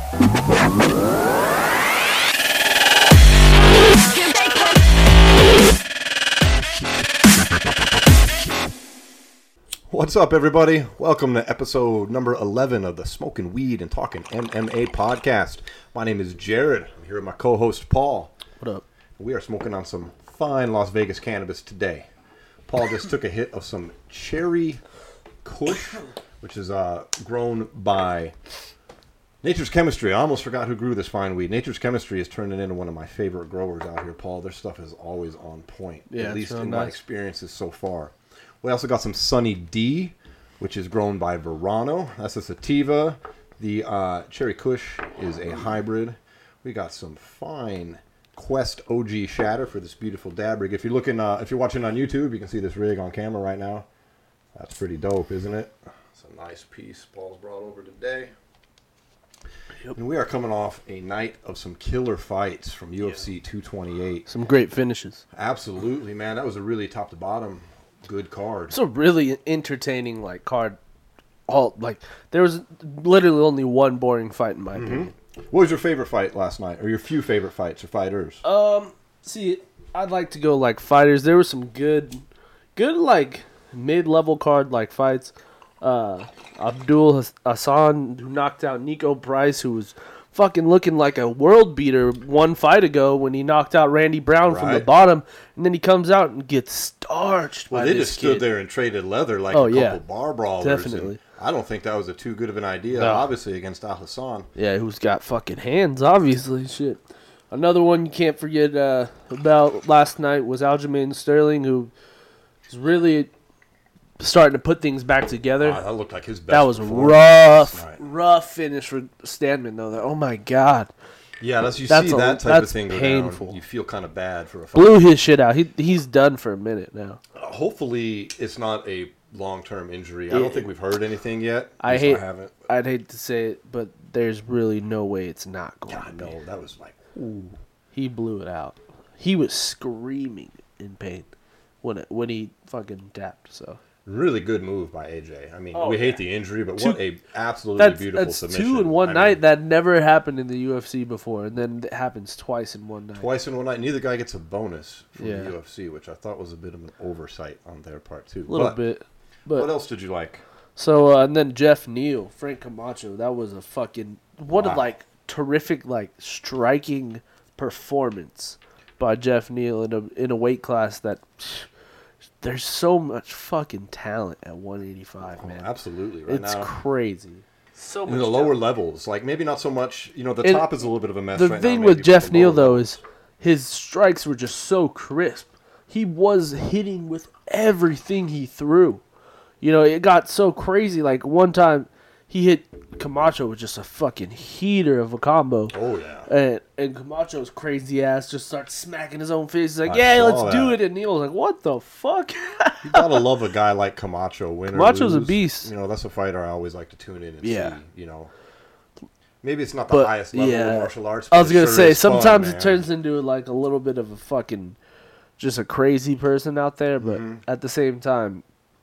What's up, everybody? Welcome to episode number 11 of the Smoking Weed and Talking MMA podcast. My name is Jared. I'm here with my co-host, Paul. What up? We are smoking on some fine Las Vegas cannabis today. Paul just took a hit of some Cherry Kush, which is grown by Nature's Chemistry. I almost forgot who grew this fine weed. Nature's Chemistry has turned it into one of my favorite growers out here, Paul. Their stuff is always on point, at least in my experiences so far. We also got some Sunny D, which is grown by Verano. That's a sativa. The Cherry Kush is a hybrid. We got some fine Quest OG shatter for this beautiful dab rig. If you're looking, if you're watching on YouTube, you can see this rig on camera right now. That's pretty dope, isn't it? It's a nice piece Paul's brought over today. Yep. And we are coming off a night of some killer fights from UFC 228. Some great finishes. Absolutely, man. That was a really top to bottom good card. It's a really entertaining card. There was literally only one boring fight in my opinion. What was your favorite fight last night, or your few favorite fights or fighters? See, I'd like to go fighters. There were some good mid-level card fights. Abdul Hassan, who knocked out Nico Price, who was fucking looking like a world beater one fight ago when he knocked out Randy Brown from the bottom, and then he comes out and gets starched. Well, they just stood there and traded leather like a couple bar brawlers. Definitely. I don't think that was too good of an idea, obviously, against Al Hassan. Yeah, who's got fucking hands, obviously. Shit. Another one you can't forget about last night was Aljamain Sterling, who was really starting to put things back together. That looked like his best. That was rough finish for Standman, though. Oh, my God. Yeah, you see that type of thing go painful. down, you feel kind of bad for a fight. Blew his shit out. He's done for a minute now. Hopefully, it's not a long-term injury. I don't think we've heard anything yet. I'd hate to say it, but there's really no way it's not going to be. No, that was ooh. He blew it out. He was screaming in pain when he fucking tapped, so. Really good move by AJ. I mean, we hate the injury, but what a absolutely beautiful submission. Two in one night. That never happened in the UFC before, and then it happens twice in one night. Twice in one night. Neither guy gets a bonus from the UFC, which I thought was a bit of an oversight on their part, too. A little bit. But what else did you like? So, and then Jeff Neal, Frank Camacho, that was a fucking, terrific, striking performance by Jeff Neal in a weight class that... There's so much fucking talent at 185, man. Absolutely, it's crazy. So much in the lower levels, maybe not so much. The top is a little bit of a mess. The right thing now, with Jeff Neal though is his strikes were just so crisp. He was hitting with everything he threw. It got so crazy. One time, he hit Camacho with just a fucking heater of a combo. Oh, yeah. And Camacho's crazy ass just starts smacking his own face. He's like, let's do it. And Neal's like, what the fuck? You gotta love a guy like Camacho. Camacho's a beast. That's a fighter I always like to tune in and see. Maybe it's not the highest level of martial arts. I was going to say, sometimes it turns into a little bit of a fucking, just a crazy person out there. But at the same time...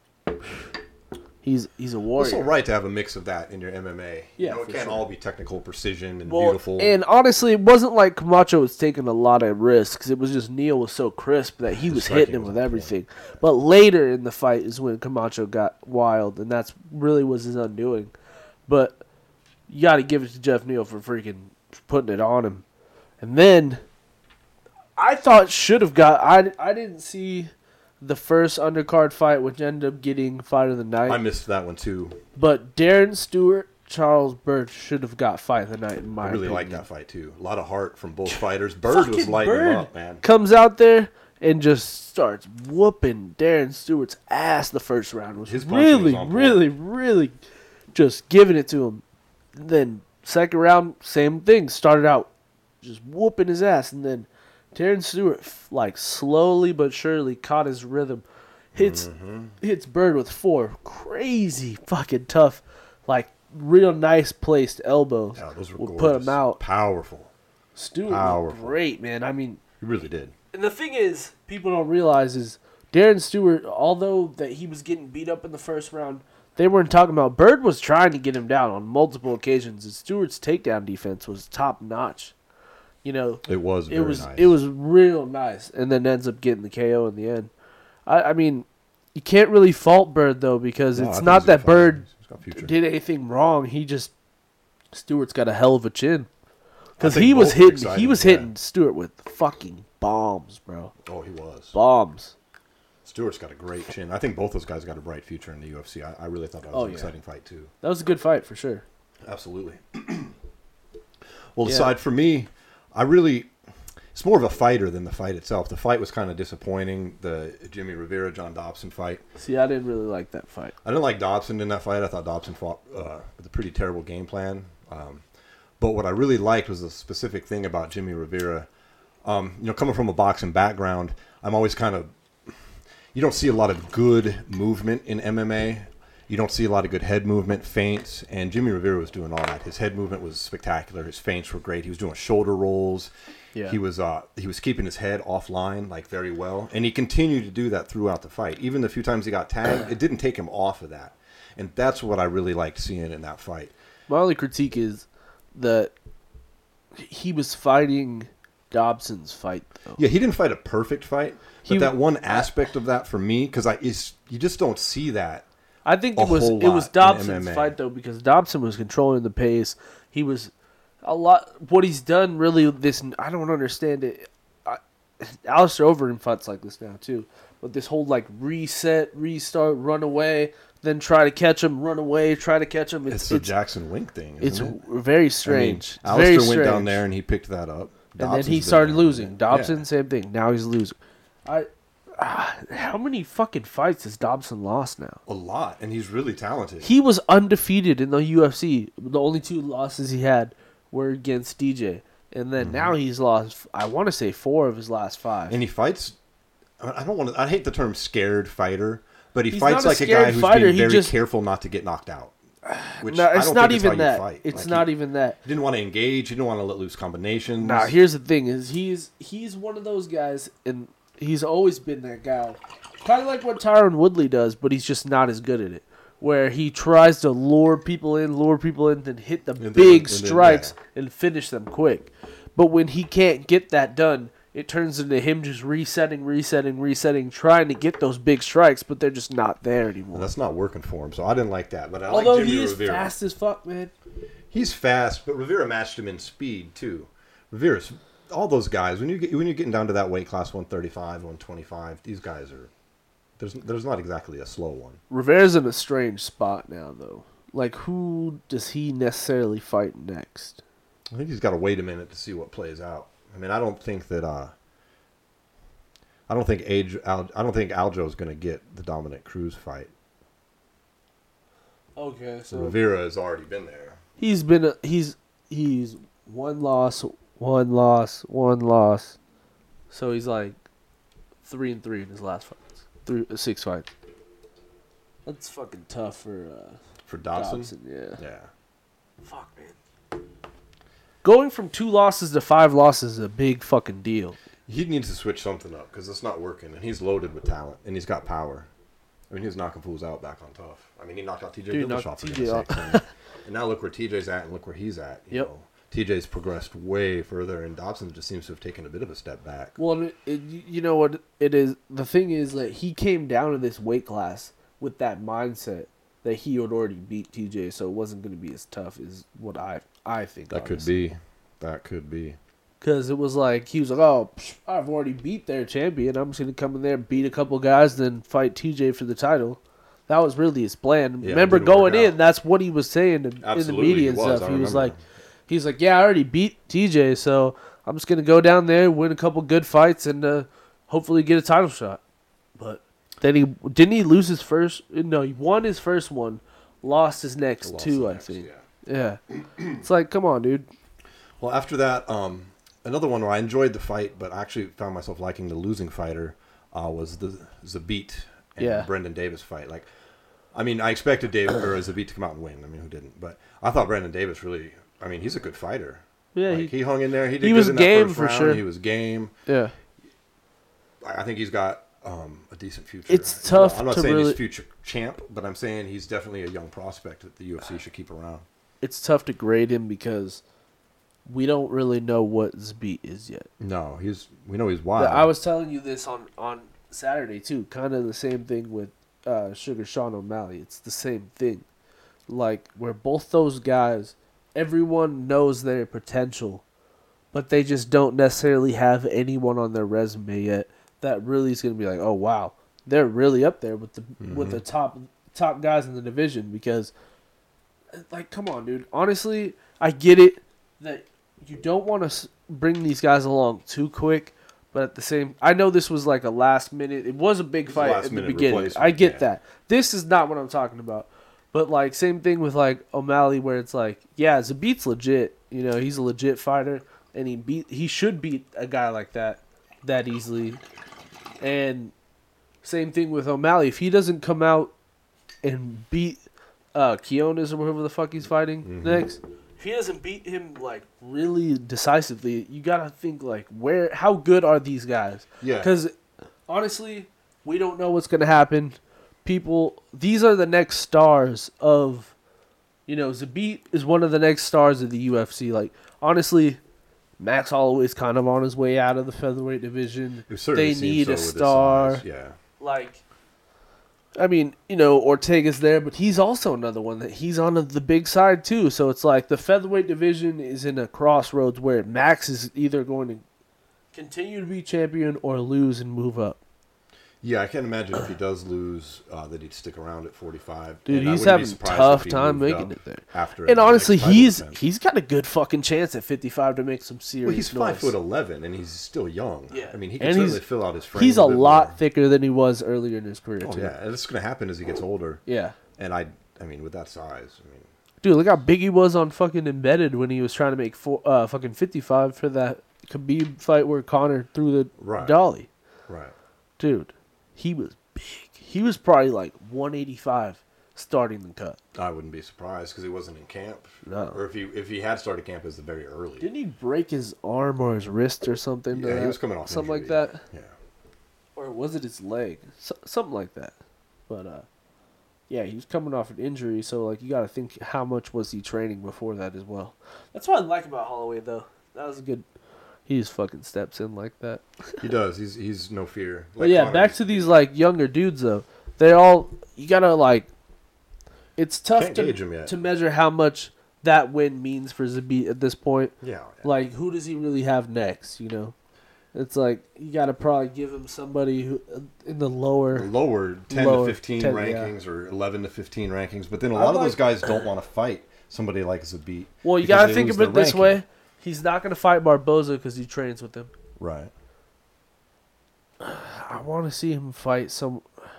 He's a warrior. It's all right to have a mix of that in your MMA. Yeah, it can't all be technical precision and beautiful. And honestly, it wasn't like Camacho was taking a lot of risks. It was just Neal was so crisp that he was hitting him with everything. But later in the fight is when Camacho got wild, and that's really was his undoing. But you got to give it to Jeff Neal for freaking putting it on him. And then I thought should have got. I didn't see the first undercard fight, which ended up getting fight of the night. I missed that one too. But Darren Stewart, Charles Bird should have got fight of the night in my opinion. I really like that fight too. A lot of heart from both fighters. Bird was lighting him up, man. Comes out there and just starts whooping Darren Stewart's ass the first round. His really just giving it to him. Then second round, same thing. Started out just whooping his ass, and then Darren Stewart, slowly but surely caught his rhythm. Hits Bird with 4 crazy fucking tough, real nice placed elbows. Yeah, those were would gorgeous. Put him out. Powerful. Stewart looked great, man. I mean, he really did. And the thing is, people don't realize is Darren Stewart, although that he was getting beat up in the first round, they weren't talking about. Bird was trying to get him down on multiple occasions, and Stewart's takedown defense was top notch. You know, it was nice. It was real nice, and then ends up getting the KO in the end. I mean, you can't really fault Bird though, because it's not that Bird did anything wrong. Stewart's got a hell of a chin, because he was hitting Stewart with fucking bombs, bro. Oh, he was bombs. Stewart's got a great chin. I think both those guys got a bright future in the UFC. I really thought that was an exciting fight too. That was a good fight for sure. Absolutely. Well, the side for me, it's more of a fighter than the fight itself. The fight was kind of disappointing. The Jimmy Rivera, John Dobson fight. See, I didn't really like that fight. I didn't like Dobson in that fight. I thought Dobson fought with a pretty terrible game plan. But what I really liked was the specific thing about Jimmy Rivera. Coming from a boxing background, I'm always kind of... You don't see a lot of good movement in MMA. You don't see a lot of good head movement, feints, and Jimmy Rivera was doing all that. His head movement was spectacular. His feints were great. He was doing shoulder rolls. Yeah. He was keeping his head offline very well, and he continued to do that throughout the fight. Even the few times he got tagged, it didn't take him off of that, and that's what I really liked seeing in that fight. My only critique is that he was fighting Dobson's fight, though. Yeah, he didn't fight a perfect fight, but that one aspect of that for me, because you just don't see that. I think it was Dobson's fight though, because Dobson was controlling the pace. He was a lot. What he's done really, I don't understand it. Alistair Overeem fights like this now too, but this whole reset, restart, run away, then try to catch him, run away, try to catch him. It's the Jackson Wink thing. Isn't it? Very strange. Alistair went down there and he picked that up. And then he started losing. Dobson, same thing. Now he's losing. How many fucking fights has Dobson lost now? A lot, and he's really talented. He was undefeated in the UFC. The only 2 losses he had were against DJ. And then now he's lost, I want to say, 4 of his last 5. And he fights, I hate the term scared fighter, but he fights like a guy who's being very careful not to get knocked out. Which no, it's not even that. It's not even that. He didn't want to engage. He didn't want to let loose combinations. Now, here's the thing: is he's one of those guys, and he's always been that guy. Kind of like what Tyron Woodley does, but he's just not as good at it. Where he tries to lure people in, then hit the big strikes and finish them quick. But when he can't get that done, it turns into him just resetting, trying to get those big strikes, but they're just not there anymore. Well, that's not working for him, so I didn't like that. But although like Jimmy he is Rivera. Fast as fuck, man. He's fast, but Rivera matched him in speed too. Rivera's all those guys. When you're getting down to that weight class, 135, 125, these guys are. There's not exactly a slow one. Rivera's in a strange spot now, though. Like, who does he necessarily fight next? I think he's got to wait a minute to see what plays out. I mean, I don't think Aljo's going to get the Dominic Cruz fight. Okay, so Rivera has already been there. He's one loss. So he's like 3-3 in his last fights. 6 fights. That's fucking tough for Dobson. Yeah. Fuck, man. Going from 2 losses to 5 losses is a big fucking deal. He needs to switch something up because it's not working, and he's loaded with talent, and he's got power. I mean, he was knocking fools out back on Tough. I mean, he knocked out TJ Dillashaw for goodness sakes. And now look where TJ's at and look where he's at. You know, TJ's progressed way further, and Dobson just seems to have taken a bit of a step back. Well, you know what it is? The thing is that he came down to this weight class with that mindset that he had already beat TJ, so it wasn't going to be as tough as what I think. That honestly. That could be. Because it was like, he was like, oh, I've already beat their champion. I'm just going to come in there, beat a couple guys, then fight TJ for the title. That was really his plan. Yeah, remember going in, that's what he was saying in the media and stuff. He was like, yeah, I already beat TJ, so I'm just going to go down there, win a couple good fights, and hopefully get a title shot. But then didn't he lose his first? No, he won his first one, lost his next 2, I think. Yeah. It's like, come on, dude. Well, after that, another one where I enjoyed the fight, but I actually found myself liking the losing fighter was the Zabit and Brendan Davis fight. Like, I mean, I expected Zabit to come out and win. I mean, who didn't? But I thought Brendan Davis really. I mean, he's a good fighter. Yeah, like, he hung in there. He did. He good was in game that first for round. sure. He was game. Yeah. I think he's got a decent future. It's tough. I'm not to saying really, he's future champ, but I'm saying he's definitely a young prospect that the UFC should keep around. It's tough to grade him because we don't really know what Zabit is yet. No, we know he's wild. I was telling you this on Saturday too. Kind of the same thing with Sugar Sean O'Malley. It's the same thing. Like where both those guys, everyone knows their potential, but they just don't necessarily have anyone on their resume yet that really is going to be like, oh wow, they're really up there with the top guys in the division. Because, like, come on, dude. Honestly, I get it that you don't want to bring these guys along too quick, but at the same, I know this was like a last minute. It was a big fight at the beginning. I get that. This is not what I'm talking about. But like same thing with like O'Malley, where it's like, yeah, Zabit's legit. You know, he's a legit fighter, and he should beat a guy like that easily. And same thing with O'Malley. If he doesn't come out and beat Quiones or whoever the fuck he's fighting next, if he doesn't beat him like really decisively, you gotta think like how good are these guys? Yeah. Because honestly, we don't know what's gonna happen. These are the next stars of, Zabit is one of the next stars of the UFC. Like, honestly, Max Holloway's kind of on his way out of the featherweight division. They need a star. Yeah. Like, I mean, Ortega's there, but he's also another one that he's on the big side too. So it's like the featherweight division is in a crossroads where Max is either going to continue to be champion or lose and move up. Yeah, I can't imagine if he does lose that he'd stick around at 45. Dude, he's having a tough time making it there. And honestly, he's got a good fucking chance at 55 to make some serious noise. Well, he's 5'11", and he's still young. Yeah. I mean, he can certainly fill out his frame. He's a lot thicker than he was earlier in his career, too. Yeah, and it's going to happen as he gets older. Yeah. And I mean, with that size, dude, look how big he was on fucking Embedded when he was trying to make fucking 55 for that Khabib fight where Conor threw the dolly. Right. Dude. He was big. He was probably like 185 starting the cut. I wouldn't be surprised because he wasn't in camp. No. Or if he had started camp, it was the very early. Didn't he break his arm or his wrist or something? Yeah, he was coming off something injury. like that. Yeah. Or was it his leg? Something like that. But yeah, he was coming off an injury, so like you got to think how much was he training before that as well. That's what I like about Holloway though. That was a good. He just fucking steps in like that. He does. He's no fear. But yeah, back to these like younger dudes though. You gotta like. It's tough to measure how much that win means for Zabit at this point. Yeah. Like, who does he really have next? It's like you gotta probably give him somebody who in the lower 10 to 15 rankings or 11 to 15 rankings. But then a lot of those guys don't want to fight somebody like Zabit. Well, you gotta think of it this way. He's not going to fight Barboza because he trains with him. Right. I want to see him fight some...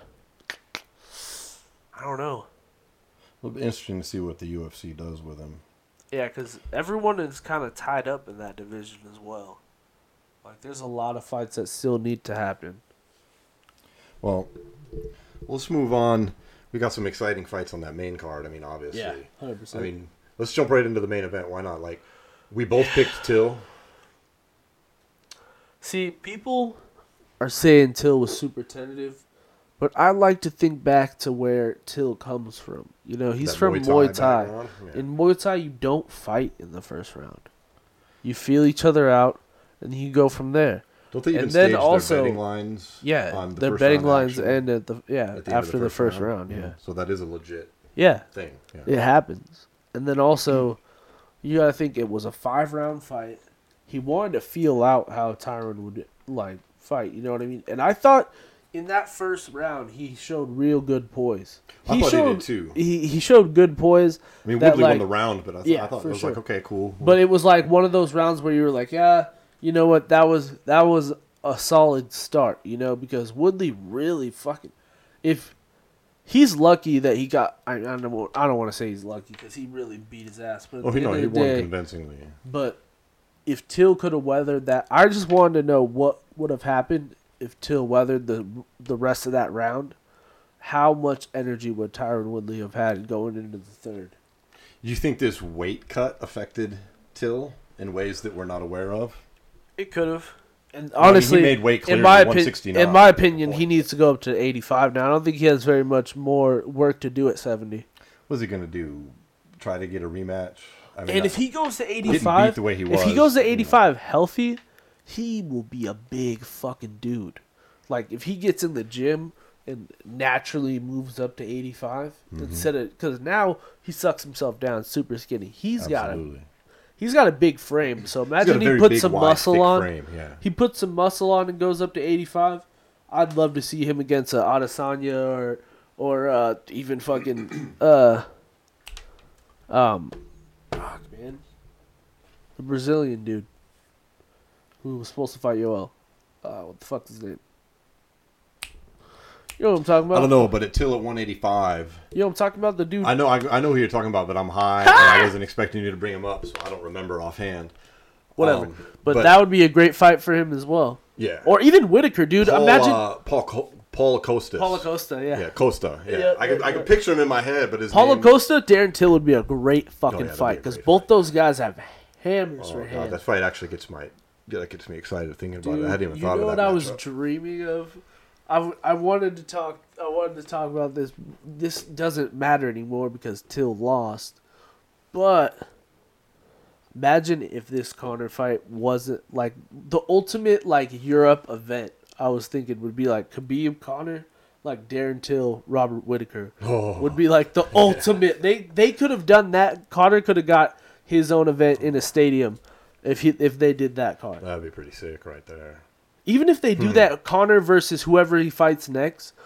I don't know. It'll be interesting to see what the UFC does with him. Yeah, because everyone is kind of tied up in that division as well. Like, there's a lot of fights that still need to happen. Well, let's move on. We got some exciting fights on that main card. I mean, obviously. Yeah, 100%. I mean, let's jump right into the main event. Why not? Like... We both picked Till. See, people are saying Till was super tentative, but I like to think back to where Till comes from. He's from Muay Thai. Yeah. In Muay Thai, you don't fight in the first round. You feel each other out, and you go from there. Don't they even stage their betting lines? Yeah, on the their first betting round lines end at after the first round. Yeah, so that is a legit thing. Yeah. It happens, and then also. You gotta think it was a 5-round fight. He wanted to feel out how Tyron would fight. You know what I mean? And I thought in that first round he showed real good poise. I thought he did too. He showed good poise. I mean, Woodley won the round, but I thought it was like okay, cool. But it was like one of those rounds where you were like, yeah, you know what? That was a solid start. Because Woodley really fucking if. He's lucky that he got. I don't want to say he's lucky because he really beat his ass. But he won convincingly. But if Till could have weathered that, I just wanted to know what would have happened if Till weathered the rest of that round. How much energy would Tyron Woodley have had going into the third? Do you think this weight cut affected Till in ways that we're not aware of? It could have. And honestly, he made weight clear in to my 169. in my opinion, he needs to go up to 85 now. I don't think he has very much more work to do at 70. What's he gonna do? Try to get a rematch? I mean, And if he goes to didn't beat 85, the way he if he was, goes to 85 healthy, he will be a big fucking dude. Like if he gets in the gym and naturally moves up to 85 instead of, because now he sucks himself down super skinny. He's got a big frame. So imagine he puts some muscle on. Frame, yeah. He puts some muscle on and goes up to 85. I'd love to see him against Adesanya or even fucking fuck, man, the Brazilian dude who was supposed to fight Yoel. What the fuck's his name? You know what I'm talking about? I don't know, but at 185. You know what I'm talking about? The dude. I know who you're talking about, but I'm high, and I wasn't expecting you to bring him up, so I don't remember offhand. Whatever. But that would be a great fight for him as well. Yeah. Or even Whitaker, dude. Imagine Paul Acosta. Paulo Costa, yeah. Yeah, Costa. Yeah. Yeah, I could picture him in my head, but his Paulo name... Costa, Darren Till would be a great fucking that'd fight be a because great both fight. those guys have hammers for God, hands. that fight actually gets me excited thinking about Dude, it. I hadn't even thought you know of that. what I was matchup. dreaming of? I wanted to talk about this. This doesn't matter anymore because Till lost. But imagine if this Conor fight wasn't like the ultimate like Europe event. I was thinking would be like Khabib Conor, like Darren Till, Robert Whitaker would be like the ultimate. They could have done that. Conor could have got his own event in a stadium if they did that card. That'd be pretty sick right there. Even if they do that, Conor versus whoever he fights next,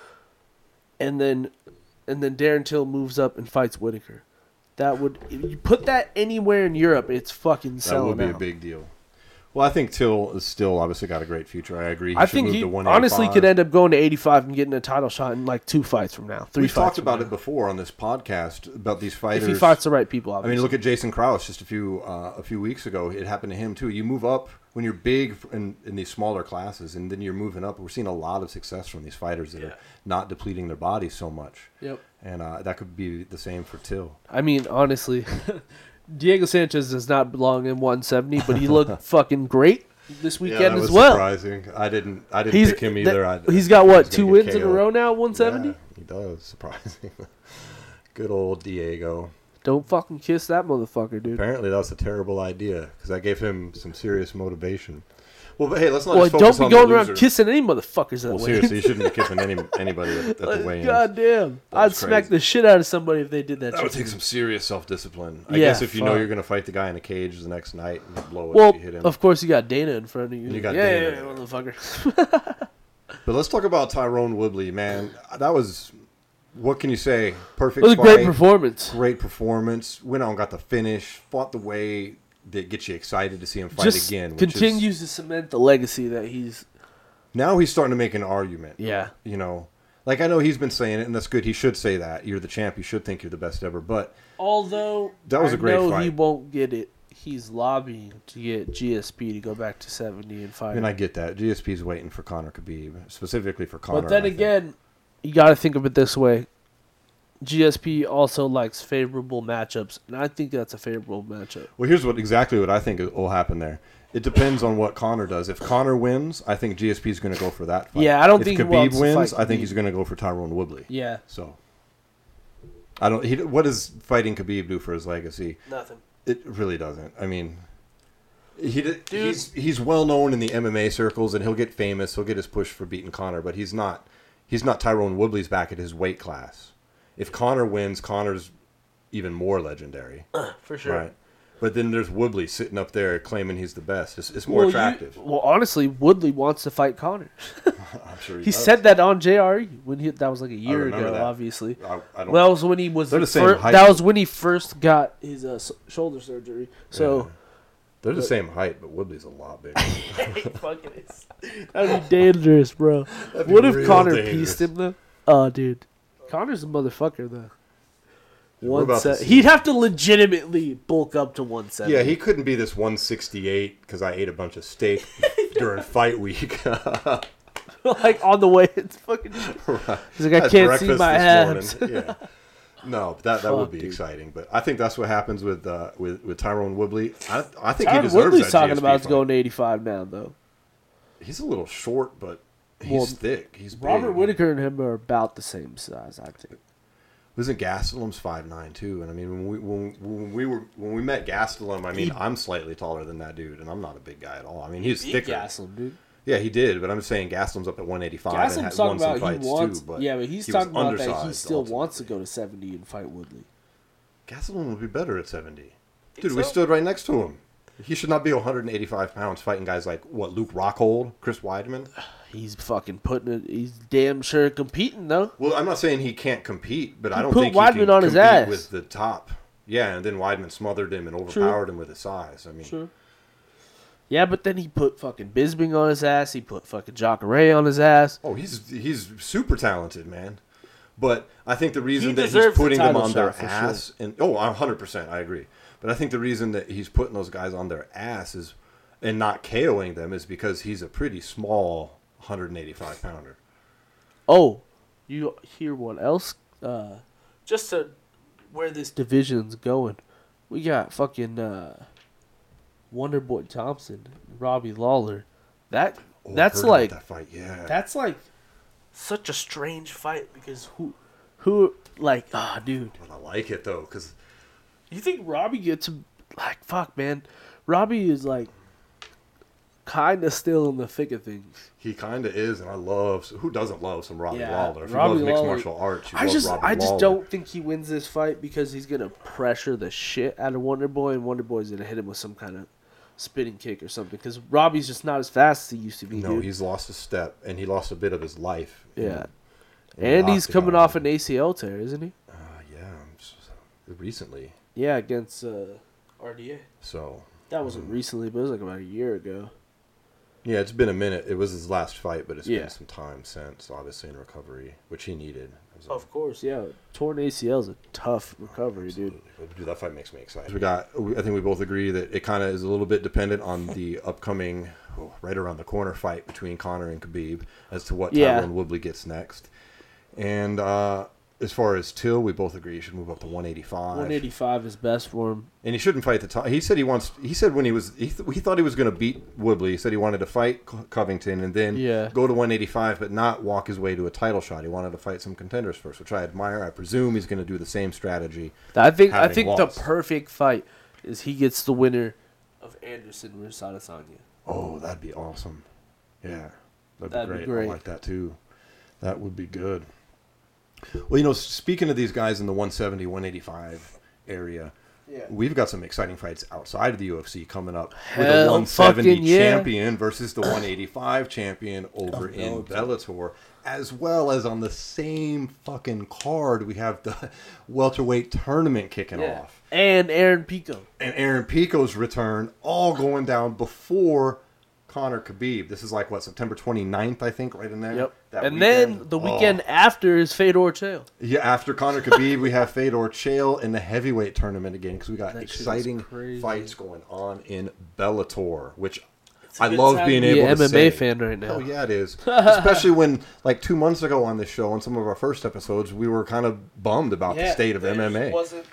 and then Darren Till moves up and fights Whitaker. That would, if you put that anywhere in Europe, it's fucking selling That would be out. a big deal. Well, I think Till is still obviously got a great future. I agree. I think he honestly could end up going to 85 and getting a title shot in like 2 fights from now. 3 We've fights talked about it before on this podcast about these fighters. If he fights the right people, obviously. I mean, look at Jason Krause just a few weeks ago. It happened to him too. You move up when you're big in these smaller classes, and then you're moving up. We're seeing a lot of success from these fighters that are not depleting their bodies so much. Yep. And that could be the same for Till. I mean, honestly, Diego Sanchez does not belong in 170, but he looked fucking great this weekend that as was well. Surprising. I didn't pick him either. He's got what, 2 wins in a row now, 170? Yeah, he does. Surprising. Good old Diego. Don't fucking kiss that motherfucker, dude. Apparently, that was a terrible idea because I gave him some serious motivation. Well, but hey, let's not Well, just focus don't on be going the around loser. kissing any motherfuckers that Well, way. seriously, you shouldn't be kissing anybody at the weigh-ins. God damn. That I'd was smack crazy. the shit out of somebody if they did that That would shit. take some serious self-discipline. I Yeah, guess if you know fuck. you're going to fight the guy in a cage the next night and blow it Well, if you hit him. of course you got Dana in front of you. You got yeah, Dana. yeah, motherfucker. But let's talk about Tyrone Woodley, man. That was, what can you say? Perfect It was a fight. great performance. Great performance. Went on, got the finish. Fought the way that gets you excited to see him fight Just again. which continues to cement the legacy that he's... Now he's starting to make an argument. Yeah. You know, like I know he's been saying it, and that's good. He should say that. You're the champ. You should think you're the best ever. But Although that was a great he fight. won't get it. He's lobbying to get GSP to go back to 70 and fight. and I get that. GSP's waiting for Conor Khabib, specifically for Conor. But then I think. again, you got to think of it this way. GSP also likes favorable matchups, and I think that's a favorable matchup. Well, here's exactly what I think will happen there. It depends on what Conor does. If Conor wins, I think GSP's going to go for that fight. Yeah, I don't if think he Khabib wants to wins, fight I think Khabib. he's going to go for Tyrone Woodley. Yeah. So, I don't. What does fighting Khabib do for his legacy? Nothing. It really doesn't. I mean, he's well known in the MMA circles, and he'll get famous. He'll get his push for beating Conor, but he's not Tyrone Woodley's back at his weight class. If Conor wins, Conor's even more legendary. For sure. Right. But then there's Woodley sitting up there claiming he's the best. It's more attractive. Well, honestly, Woodley wants to fight Conor. I'm sure He does. said that on JRE when that was like a year remember ago. that. Obviously, I don't. well, that was when he was They're the same height. that was when he first got his shoulder surgery. So they're the same height, but Woodley's a lot bigger. fucking is. That'd be dangerous, bro. That'd be What if real Conor dangerous. pieced him though? Oh, dude, Conor's a motherfucker though. We're about to see. He'd have to legitimately bulk up to 170. Yeah, he couldn't be this 168 because I ate a bunch of steak during fight week. like on the way. It's fucking. Right. He's like, I Had can't see breakfast my this abs. morning. Yeah. No, that Fuck, would be dude. exciting. But I think that's what happens with Tyrone Woodley. I think he Tyron deserves Woodley's that talking GSP about fight. going to 85 now, though. He's a little short, but he's thick. He's big. Robert Whitaker and him are about the same size, I think. Wasn't Gastelum's 5'9" too? And I mean, when we met Gastelum, I mean, I'm slightly taller than that dude, and I'm not a big guy at all. I mean, he's thicker. Gastelum, dude. Yeah, he did, but I'm saying Gastelum's up at 185 Gastelum's and had talking won some about fights he wants, too. But yeah, but he's he talking about that he undersized still ultimately. wants to go to 70 and fight Woodley. Gastelum would be better at 70. Dude, so? we stood right next to him. He should not be 185 pounds fighting guys like, what, Luke Rockhold, Chris Weidman? He's fucking putting it. He's damn sure competing, though. Well, I'm not saying he can't compete, but I don't put think he Weidman can on his compete ass. with the top. Yeah, and then Weidman smothered him and overpowered him with his size. I mean, Sure. Yeah, but then he put fucking Bisping on his ass. He put fucking Jacare on his ass. oh, he's super talented, man. But I think the reason He that he's deserves the putting them title on their shot for ass, and 100%, I agree. But I think the reason that he's putting those guys on their ass is, and not KOing them, is because he's a pretty small 185 pounder. Oh, you hear what else? Just to where this division's going, we got fucking Wonderboy Thompson, Robbie Lawler. That's Heard like about that fight, yeah. that's like such a strange fight because who like dude. But I like it though, because You think Robbie gets like fuck, man? Robbie is like kind of still in the thick of things. he kind of is, and I love. Who doesn't love some Robbie Yeah, Lawler? If Robbie you love mixed Lawler- martial arts, you I love just Robbie Lawler. don't think he wins this fight because he's gonna pressure the shit out of Wonderboy, and Wonderboy's gonna hit him with some kind of spinning kick or something. Because Robbie's just not as fast as he used to be. No, dude. he's lost a step, and he lost a bit of his life. Yeah, in and the he's coming octagon. off an ACL tear, isn't he? Yeah, recently. Yeah, against RDA. So That wasn't recently, but it was like about a year ago. yeah, it's been a minute. It was his last fight, but it's Yeah. been some time since, obviously in recovery, which he needed. It was a- Of course, yeah. Torn ACL is a tough recovery, dude. Absolutely. Dude, that fight makes me excited. I think we both agree that it kind of is a little bit dependent on the upcoming, right around the corner fight between Conor and Khabib as to what Yeah. Tyron Woodley gets next. And as far as Till, we both agree he should move up to 185. 185 is best for him. And he shouldn't fight the top. He said he said when he thought he was going to beat Woodley. He said he wanted to fight Covington and then Yeah. go to 185, but not walk his way to a title shot. He wanted to fight some contenders first, which I admire. I presume he's going to do the same strategy. I think having the lost. perfect fight is he gets the winner of Anderson versus Adesanya. Oh, that'd be awesome. Yeah, That'd be be great. great. I like that too. That would be good. Well, you know, speaking of these guys in the 170, 185 area, Yeah. we've got some exciting fights outside of the UFC coming up. With Hell the 170 fucking yeah. champion versus the 185 champion over in Bellator, as well as on the same fucking card, we have the welterweight tournament kicking off. And Aaron Pico. And Aaron Pico's return, all going down before Conor Khabib. This is like, what, September 29th, I think, right in there? Yep. That And weekend. then the weekend after is Fedor Chael. Yeah, after Conor Khabib, we have Fedor Chael in the heavyweight tournament again because we got That shit is exciting crazy. fights going on in Bellator, which a I good love time being to be able an to MMA say. fan right now. Oh yeah, it is. Especially when, like 2 months ago on this show, on some of our first episodes, we were kind of bummed about the state of MMA.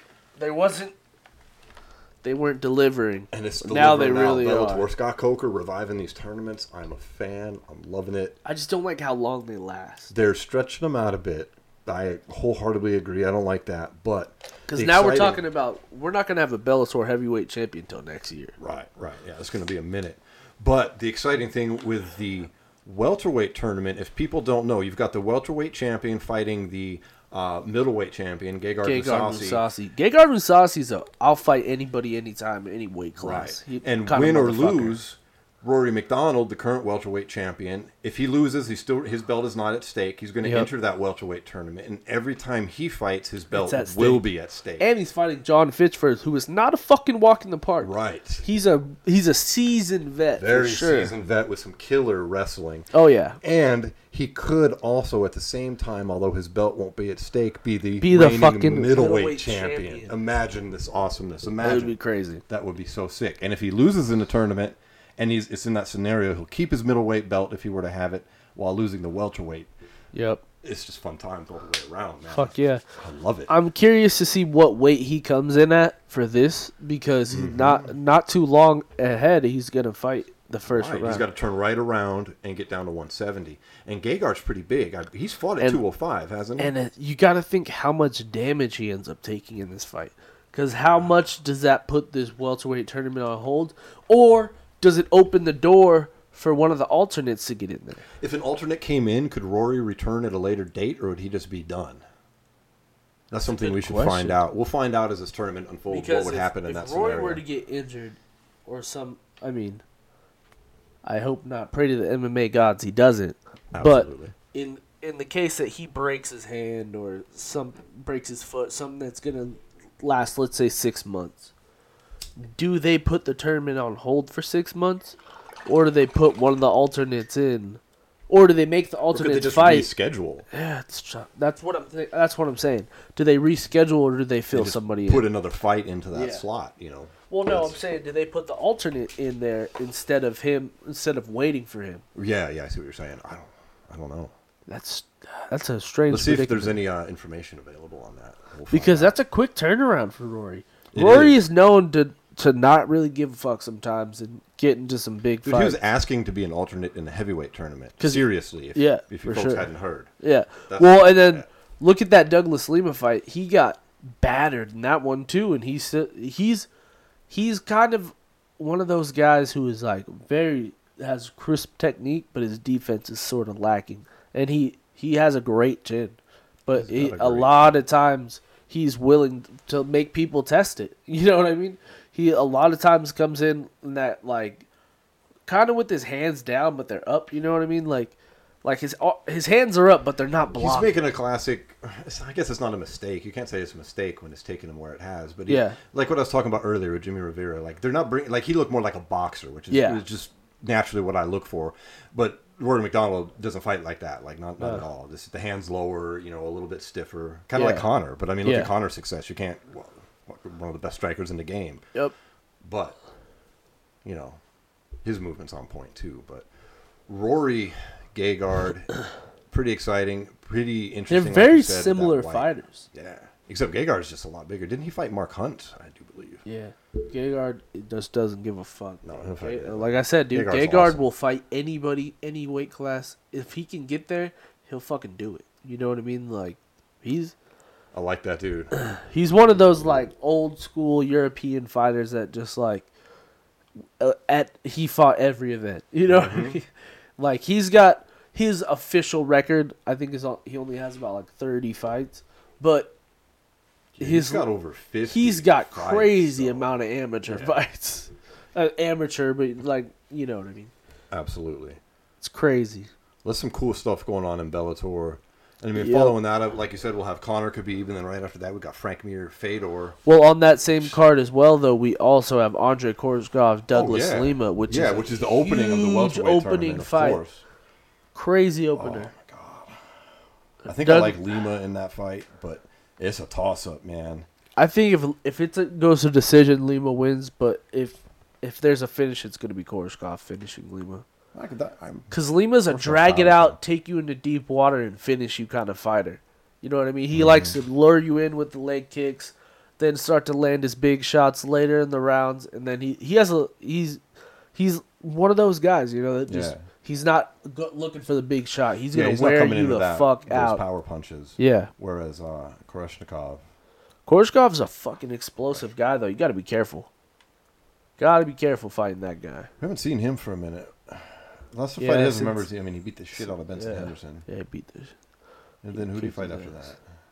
They weren't delivering. And it's now they delivering really Bellator. are. Scott Coker reviving these tournaments. I'm a fan. I'm loving it. I just don't like how long they last. They're stretching them out a bit. I wholeheartedly agree. I don't like that. But Because the now we're exciting- talking about, we're not going to have a Bellator heavyweight champion until next year. Right. Yeah, it's going to be a minute. But the exciting thing with the welterweight tournament, if people don't know, you've got the welterweight champion fighting the middleweight champion, Gegard Mousasi. Gegard Mousasi's I'll fight anybody, anytime, any weight class. Right. He And kind of win or motherfucker. lose, Rory McDonald, the current welterweight champion, if he loses, his belt is not at stake. He's going to Yep. enter that welterweight tournament, and every time he fights, his belt at stake. will be at stake. And he's fighting John Fitchford, who is not a fucking walk in the park. Right. He's a seasoned vet, Very for sure. seasoned vet with some killer wrestling. Oh, yeah. And he could also, at the same time, although his belt won't be at stake, be the reigning fucking middleweight middleweight champion. champion. Imagine this awesomeness. That would Imagine. be crazy. That would be so sick. And if he loses in the tournament, and it's in that scenario, he'll keep his middleweight belt if he were to have it, while losing the welterweight. Yep. It's just fun times all the way around, man. Fuck yeah. I love it. I'm curious to see what weight he comes in at for this, because he's not too long ahead. He's gonna fight the first round. round. He's got to turn right around and get down to 170. And Gegard's pretty big. He's fought at 205, hasn't he? And you got to think how much damage he ends up taking in this fight. Because how much does that put this welterweight tournament on hold? Or does it open the door for one of the alternates to get in there? If an alternate came in, could Rory return at a later date, or would he just be done? That's something we should find out. We'll find out as this tournament unfolds what would happen in that scenario. If Rory were to get injured, or I hope not. Pray to the MMA gods he doesn't. Absolutely. But in the case that he breaks his hand or breaks his foot, something that's going to last, let's say, 6 months, do they put the tournament on hold for 6 months? Or do they put one of the alternates in? Or do they make the alternates fight? Reschedule? Yeah, that's what I'm saying. Do they reschedule or do they fill somebody put in? another fight into that slot, Well, no, I'm saying, do they put the alternate in there instead of waiting for him? Yeah, I see what you're saying. I don't know. That's a strange. Let's see if there's any information available on that. Because that's a quick turnaround for Rory. Rory is known to not really give a fuck sometimes and get into some big fights. He was asking to be an alternate in the heavyweight tournament. Seriously, if you folks hadn't heard. Yeah. Well, and then look at that Douglas Lima fight. He got battered in that one too, and he's kind of one of those guys who is like has crisp technique, but his defense is sort of lacking. And he has a great chin, but a lot of times he's willing to make people test it. You know what I mean? He a lot of times comes in that like kind of with his hands down, but they're up. You know what I mean? Like his hands are up, but they're not blocked. He's making a classic. I guess it's not a mistake. You can't say it's a mistake when it's taken him where it has. But like what I was talking about earlier with Jimmy Rivera, like they're not bringing. Like he looked more like a boxer, which is just naturally what I look for. But Rory McDonald doesn't fight like that. Like not at all. This the hands lower, a little bit stiffer, kind of like Conor. But I mean, look at Conor's success. You can't. One of the best strikers in the game. Yep. But his movement's on point too. But Rory Gegard, pretty exciting, pretty interesting. They're very similar fighters. Yeah. Except Gegard's just a lot bigger. Didn't he fight Mark Hunt? I do believe. Yeah. Gegard just doesn't give a fuck. No, he'll fight like I said, dude, Gegard will fight anybody, any weight class. If he can get there, he'll fucking do it. You know what I mean? Like, I like that dude. He's one of those like old school European fighters that just like he fought every event. You know what I mean? Like he's got his official record. I think he only has about like 30 fights, but he's got over 50. He's got crazy amount of amateur fights. Amateur, but like you know what I mean. Absolutely, it's crazy. There's some cool stuff going on in Bellator. And I mean, following that up, like you said, we'll have Conor could be even. Then right after that, we got Frank Mir, Fedor. Well, on that same card as well, though, we also have Andre Koreshkov, Douglas Lima, which is the opening of the welterweight tournament, fight. Of course. Crazy opener. Oh my god! I think I like Lima in that fight, but it's a toss-up, man. I think if it goes to decision, Lima wins. But if there's a finish, it's going to be Koreshkov finishing Lima. Because Lima's a drag it out, take you into deep water, and finish you kind of fighder. You know what I mean? He likes to lure you in with the leg kicks, then start to land his big shots later in the rounds, and then he's one of those guys, that just he's not looking for the big shot. He's gonna wear you the fuck out. Power punches. Yeah. Whereas Koreshkov's a fucking explosive guy, though. You got to be careful. Got to be careful fighting that guy. We haven't seen him for a minute. Last fight he remembers. I mean, he beat the shit out of Benson Henderson. Yeah, he beat the. And then who did he fight after that?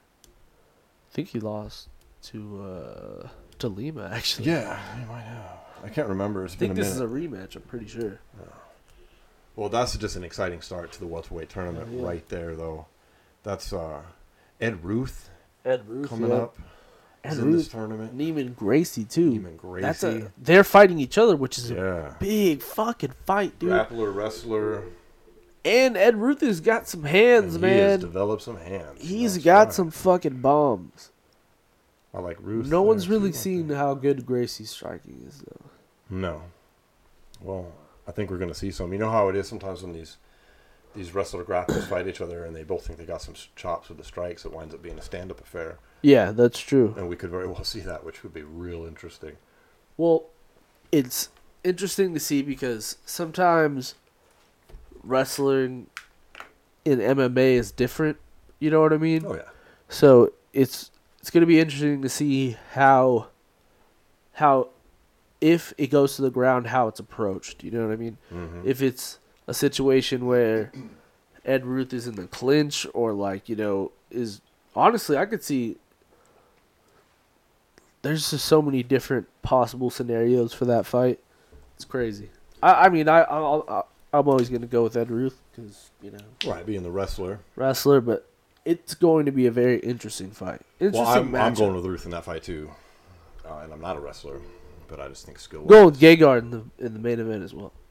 I think he lost to Lima, actually. Yeah, he might have. I can't remember. It's been a minute. I think this is a rematch. I'm pretty sure. Well, that's just an exciting start to the welterweight tournament right there, though. That's Ed Ruth. Coming up. In this tournament. Neiman Gracie, too. Neiman Gracie. They're fighting each other, which is a big fucking fight, dude. Grappler, wrestler. And Ed Ruth has got some hands, man. He has developed some hands. He's got some fucking bombs. I like Ruth. No one's really seen how good Gracie's striking is, though. No. Well, I think we're going to see some. You know how it is sometimes when these wrestler grapplers fight each other and they both think they got some chops with the strikes. It winds up being a stand-up affair. Yeah, that's true. And we could very well see that, which would be real interesting. Well, it's interesting to see because sometimes wrestling in MMA is different. You know what I mean? Oh yeah. So it's going to be interesting to see how if it goes to the ground, how it's approached. You know what I mean? Mm-hmm. If it's a situation where Ed Ruth is in the clinch, or like, you know, is honestly, I could see there's just so many different possible scenarios for that fight. It's crazy. I'm always gonna go with Ed Ruth because, you know, Right, being the wrestler, but it's going to be a very interesting fight. I'm going with Ruth in that fight too, and I'm not a wrestler, but I just think skill. Go with Gegard in the main event as well.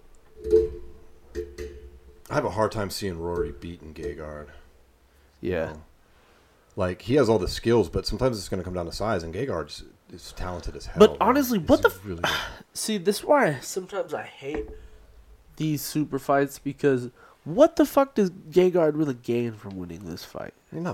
I have a hard time seeing Rory beating Gegard. Yeah. You know? Like, he has all the skills, but sometimes it's going to come down to size, and Gegard is talented as hell. But honestly, He's what the... really See, this is why sometimes I hate these super fights, because what the fuck does Gegard really gain from winning this fight?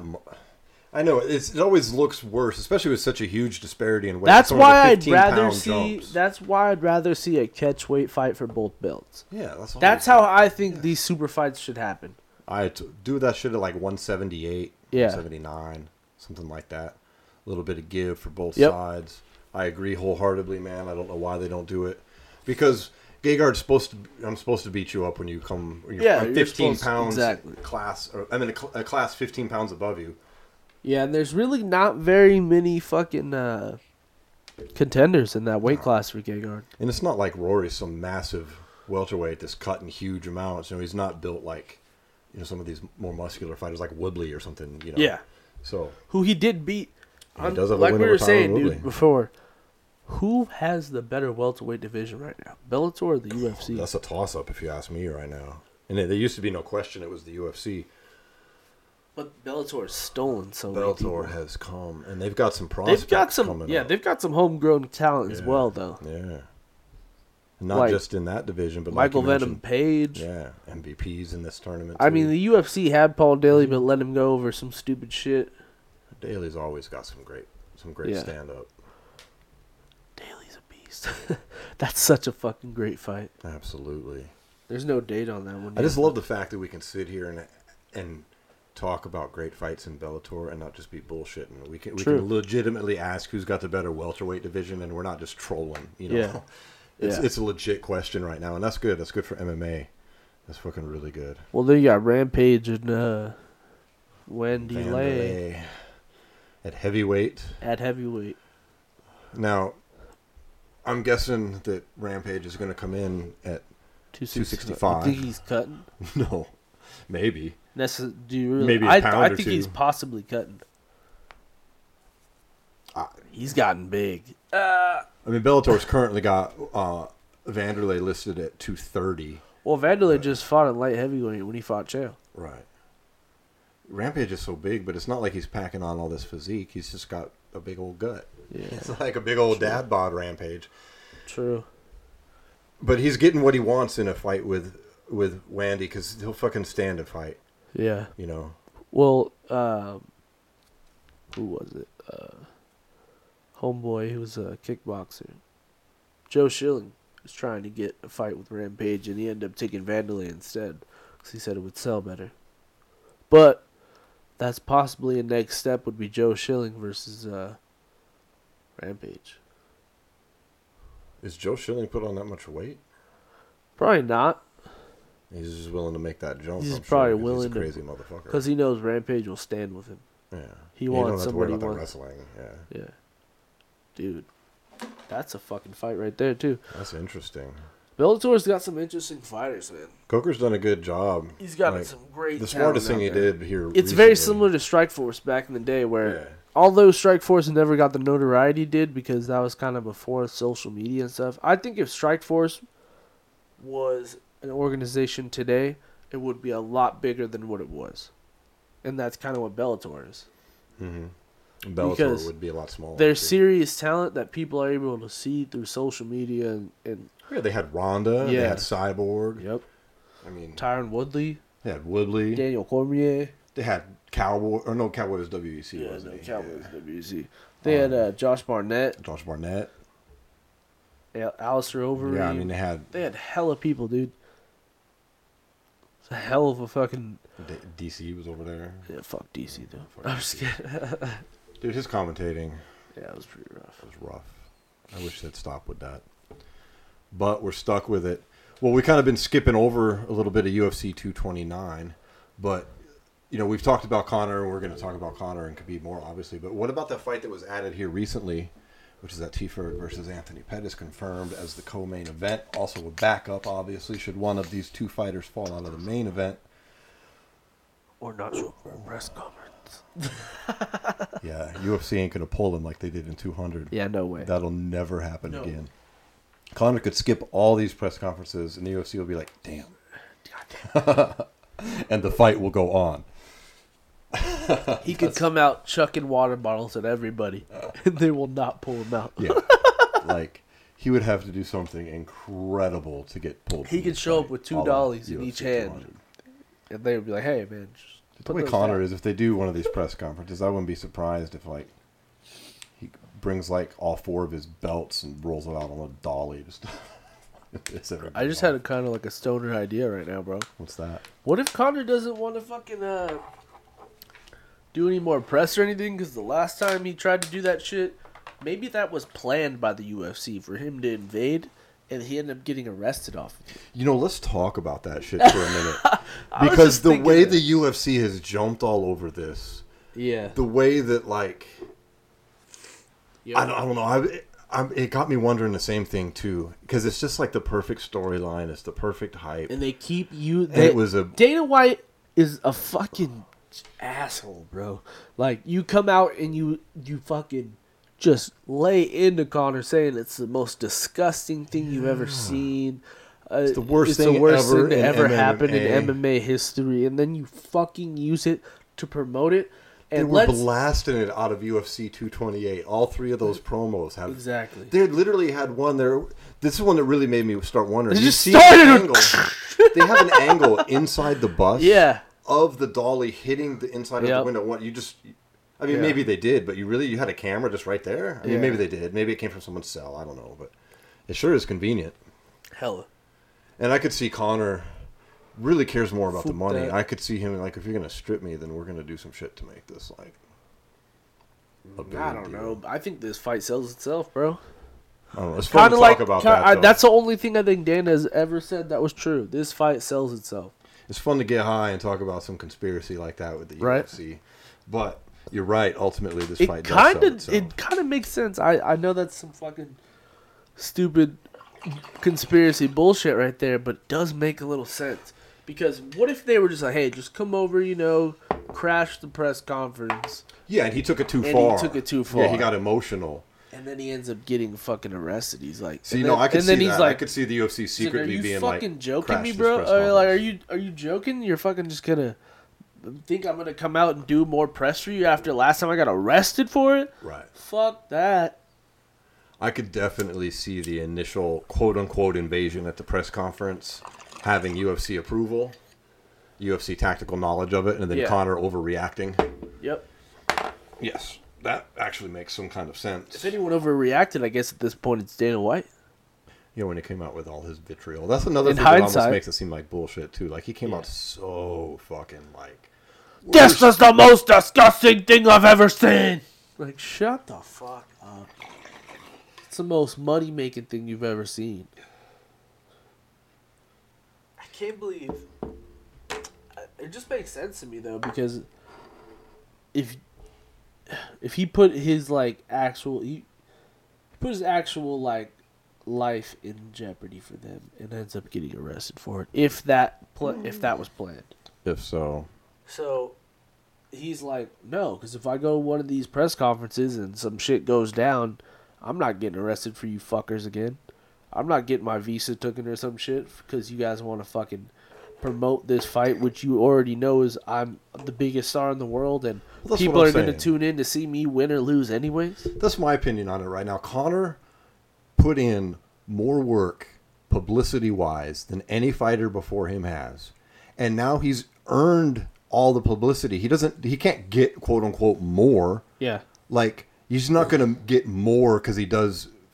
I know, it always looks worse, especially with such a huge disparity in weight. That's why I'd rather see... That's why I'd rather see a catch weight fight for both belts. Yeah, that's how I think these super fights should happen. I do that shit at like 178, yeah. 179, something like that. A little bit of give for both sides. I agree wholeheartedly, man. I don't know why they don't do it. Because Gegard's I'm supposed to beat you up when you come. I'm 15 pounds exactly. class. Or I'm in a class 15 pounds above you. Yeah, and there's really not very many fucking contenders in that weight class for Gegard. And it's not like Rory's some massive welterweight that's cutting huge amounts. You know, he's not built like, you know, some of these more muscular fighters like Woodley or something. You know. Yeah. So who he did beat. He does have like a we were saying, Woodley. dude, before. Who has the better welterweight division right now, Bellator or the UFC? That's a toss-up if you ask me right now. And there used to be no question it was the UFC. But Bellator has stolen so many Bellator people. Has come, and they've got some prospects coming up. They've got some homegrown talent as well, though. Yeah. Not just in that division, but Michael like Venom Page. Yeah, MVPs in this tournament. I mean, the UFC had Paul Daly, but let him go over some stupid shit. Daly's always got some great stand-up. Daly's a beast. That's such a fucking great fight. Absolutely. There's no date on that one. I just love the fact that we can sit here and talk about great fights in Bellator and not just be bullshitting. We can legitimately ask who's got the better welterweight division, and we're not just trolling. You know, it's a legit question right now, and that's good. That's good for MMA. That's fucking really good. Well, then you got Rampage and Wendy Lay at heavyweight. Now, I'm guessing that Rampage is going to come in at 265. You think he's cutting? No, maybe. Do you really? Maybe I think he's possibly cutting. He's gotten big. I mean, Bellator's currently got Vanderlei listed at 230. Well, Vanderlei just fought in light heavyweight when he fought Chael. Right. Rampage is so big, but it's not like he's packing on all this physique. He's just got a big old gut. Yeah. It's like a big old dad bod Rampage. True. But he's getting what he wants in a fight with Wandy, because he'll fucking stand a fight. Yeah. You know. Well, who was it? Homeboy, who was a kickboxer. Joe Schilling was trying to get a fight with Rampage, and he ended up taking Vanderlei instead, because he said it would sell better. But that's possibly a next step, would be Joe Schilling versus Rampage. Is Joe Schilling put on that much weight? Probably not. He's just willing to make that jump. He's probably willing to. He's a crazy motherfucker. Because he knows Rampage will stand with him. Yeah. He wants somebody. Don't have to worry about that wrestling. Yeah. Yeah. Dude, that's a fucking fight right there too. That's interesting. Bellator's got some interesting fighters, man. Coker's done a good job. He's got some great. The smartest thing he did here. It's very similar to Strikeforce back in the day, where although Strikeforce never got the notoriety he did because that was kind of before social media and stuff. I think if Strikeforce was an organization today, it would be a lot bigger than what it was, and that's kind of what Bellator is. Mm-hmm. Bellator would be a lot smaller. They're serious talent that people are able to see through social media and yeah, they had Ronda. They had Cyborg. Yep. I mean, Tyron Woodley. They had Woodley. Daniel Cormier. They had Cowboy. Or no, Cowboy was WEC. Yeah, no, Cowboy was WEC. They had Josh Barnett. Josh Barnett. Alistair Overeem. Yeah, I mean they had hella people, dude. It's a hell of a fucking. DC was over there. Yeah, fuck DC though. I'm just kidding. Dude, his commentating. Yeah, it was pretty rough. It was rough. I wish they'd stop with that. But we're stuck with it. Well, we kind of been skipping over a little bit of UFC 229, but you know we've talked about Conor, and we're going to talk about Conor and Khabib more, obviously. But what about that fight that was added here recently, which is that T-Ford versus Anthony Pettis, confirmed as the co-main event, also with backup, obviously, should one of these two fighters fall out of the main event. Or not show for a press conference. Yeah, UFC ain't going to pull him like they did in 200. Yeah, no way. That'll never happen again. Conor could skip all these press conferences, and the UFC will be like, damn. And the fight will go on. He could come out chucking water bottles at everybody, and they will not pull him out. Yeah. Like, he would have to do something incredible to get pulled. He could show up with $2 in each hand, 200. And they would be like, hey, man. The way Conor is, if they do one of these press conferences, I wouldn't be surprised if, like, he brings, like, all 4 of his belts and rolls it out on a dolly. I just had a kind of like a stoner idea right now, bro. What's that? What if Conor doesn't want to fucking do any more press or anything? Because the last time he tried to do that shit, maybe that was planned by the UFC for him to invade, and he ended up getting arrested off of it. You know, let's talk about that shit for a minute. Because the way the UFC has jumped all over this, yeah, the way that, like, I don't know, it got me wondering the same thing too, because it's just like the perfect storyline. It's the perfect hype, and they keep you. Dana White is a fucking asshole, bro. Like, you come out and you fucking just lay into Conor, saying it's the most disgusting thing you've ever seen. It's the worst thing to ever happen in MMA history, and then you fucking use it to promote it. And they were blasting it out of UFC 228. All 3 of those promos have exactly. They literally had one there. This is one that really made me start wondering. They just started. They have an angle inside the bus. Yeah. Of the dolly hitting the inside of the window. What you just? I mean, maybe they did, but you had a camera just right there. I mean, maybe they did. Maybe it came from someone's cell. I don't know, but it sure is convenient. Hella. And I could see Conor really cares more about the money. I could see him like, if you're gonna strip me, then we're gonna do some shit to make this like. I don't know. I think this fight sells itself, bro. I don't know. It's fun to talk about that. That's the only thing I think Dan has ever said that was true. This fight sells itself. It's fun to get high and talk about some conspiracy like that with the UFC. But you're right. Ultimately, this fight does sell itself. It kind of makes sense. I know that's some fucking stupid conspiracy bullshit right there, but it does make a little sense. Because what if they were just like, hey, just come over, crash the press conference. Yeah, and he took it too far. Yeah, he got emotional. And then he ends up getting fucking arrested. He's like, I could see that. I could see the UFC secretly being like, "Are you fucking joking me, bro? Like, are you joking? You're fucking just gonna think I'm gonna come out and do more press for you after last time I got arrested for it? Right. Fuck that." I could definitely see the initial quote unquote invasion at the press conference having UFC approval, UFC tactical knowledge of it, and then Conor overreacting. Yep. Yes. That actually makes some kind of sense. If anyone overreacted, I guess at this point it's Dana White. When he came out with all his vitriol. That's another thing that almost makes it seem like bullshit, too. Like, he came out so fucking, like... This is the most disgusting thing I've ever seen! Like, shut the fuck up. It's the most money-making thing you've ever seen. I can't believe... It just makes sense to me, though, because if he put his actual life in jeopardy for them and ends up getting arrested for it, if that was planned. If so he's like, no, because if I go to one of these press conferences and some shit goes down, I'm not getting arrested for you fuckers again. I'm not getting my visa taken or some shit because you guys want to fucking promote this fight, which you already know is I'm the biggest star in the world, and people are going to tune in to see me win or lose anyways. That's my opinion on it right now. Conor put in more work publicity-wise than any fighter before him has, and now he's earned all the publicity. He can't get quote-unquote more. Yeah. Like, he's not going to get more because he does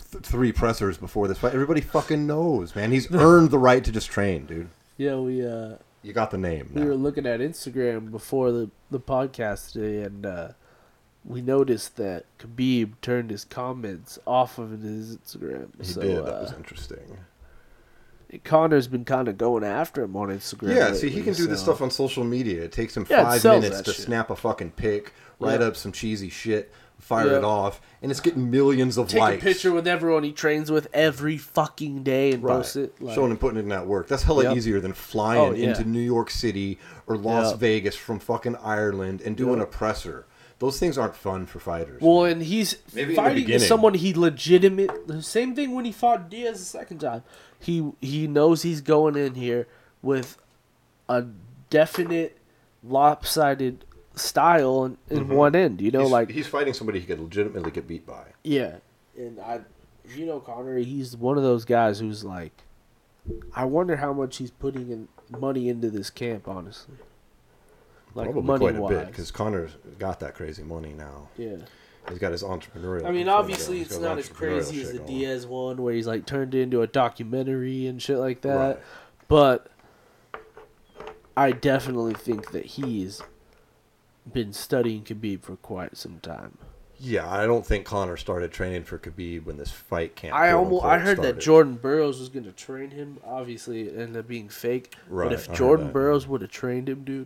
3 pressers before this fight. Everybody fucking knows, man. He's earned the right to just train, dude. Yeah, you got the name now. We were looking at Instagram before the podcast today, and we noticed that Khabib turned his comments off of his Instagram. He did. That was interesting. Connor's been kind of going after him on Instagram. Yeah, lately, see, he can do this stuff on social media. It takes him Yeah, 5 minutes to snap a fucking pic, write up some cheesy shit, fire it off, and it's getting millions of likes. Take a picture with everyone he trains with every fucking day and post it. Showing him putting in that work. That's hella easier than flying into New York City or Las Vegas from fucking Ireland and doing a presser. Those things aren't fun for fighters. Well, and he's fighting someone he the same thing when he fought Diaz the second time. He knows he's going in here with a definite lopsided style in one end. You know, he's fighting somebody he could legitimately get beat by. Yeah, and Conor, he's one of those guys who's like, I wonder how much he's putting in money into this camp, honestly. Like probably quite a bit, because Conor's got that crazy money now. Yeah. He's got his entrepreneurial. I mean, obviously, it's not as crazy as the Diaz one, where he's like turned into a documentary and shit like that. Right. But I definitely think that he's been studying Khabib for quite some time. Yeah, I don't think Conor started training for Khabib when this fight camp. I heard that Jordan Burroughs was going to train him. Obviously, it ended up being fake. Right, but if Jordan Burroughs would have trained him, dude.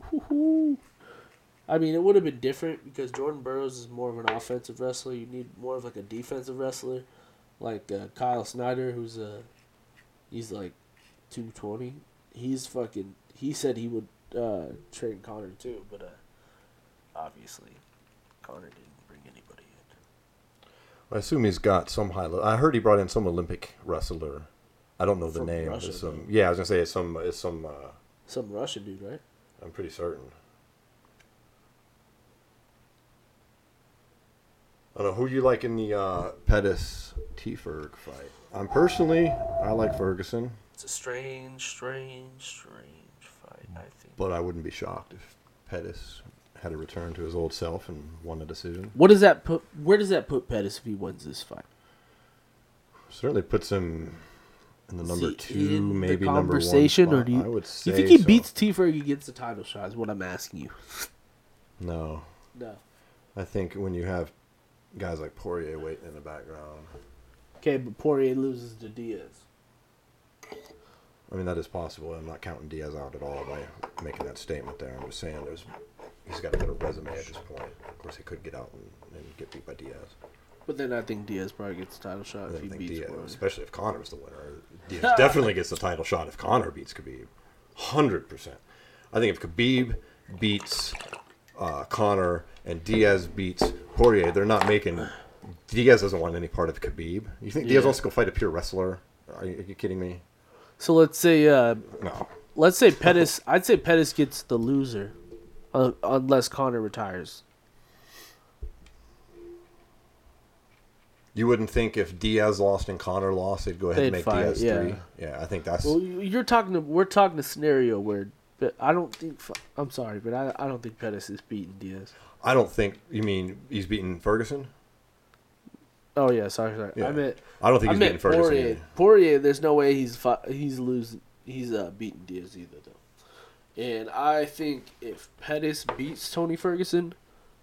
I mean, it would have been different because Jordan Burroughs is more of an offensive wrestler. You need more of like a defensive wrestler, like Kyle Snyder, he's like 220. He said he would train Conor too, but obviously Conor didn't bring anybody in. I assume he's got some high level. I heard he brought in some Olympic wrestler. I don't know the name. Russia, I was gonna say it's some Russian dude, right? I'm pretty certain. I don't know who you like in the Pettis T-Ferg fight. I like Ferguson. It's a strange fight, I think. But I wouldn't be shocked if Pettis had to return to his old self and won a decision. Where does that put Pettis if he wins this fight? Certainly puts him in the number 2, maybe number 1 spot. Or I would say you think he beats T-Ferg, he gets the title shot, is what I'm asking you. No. I think when you have guys like Poirier waiting in the background. Okay, but Poirier loses to Diaz. I mean, that is possible. I'm not counting Diaz out at all by making that statement there. I'm just saying he's got a better resume at this point. Of course, he could get out and get beat by Diaz. But then I think Diaz probably gets the title shot if he beats Poirier. Especially if Conor's the winner. Diaz definitely gets the title shot if Conor beats Khabib. 100%. I think if Khabib beats Conor and Diaz beats Poirier, they're not making... Diaz doesn't want any part of Khabib. You think Diaz wants to go fight a pure wrestler? Are you kidding me? So let's say... no. Let's say Pettis... I'd say Pettis gets the loser unless Conor retires. You wouldn't think if Diaz lost and Conor lost, they'd go ahead and make fight, Diaz 3? Yeah, I think that's... Well, we're talking a scenario where... But I don't think... I'm sorry, but I don't think Pettis is beating Diaz. I don't think... You mean he's beating Ferguson? Oh, yeah, sorry. Yeah. I don't think he's beating Ferguson. Poirier, there's no way he's losing. He's beating Diaz either, though. And I think if Pettis beats Tony Ferguson...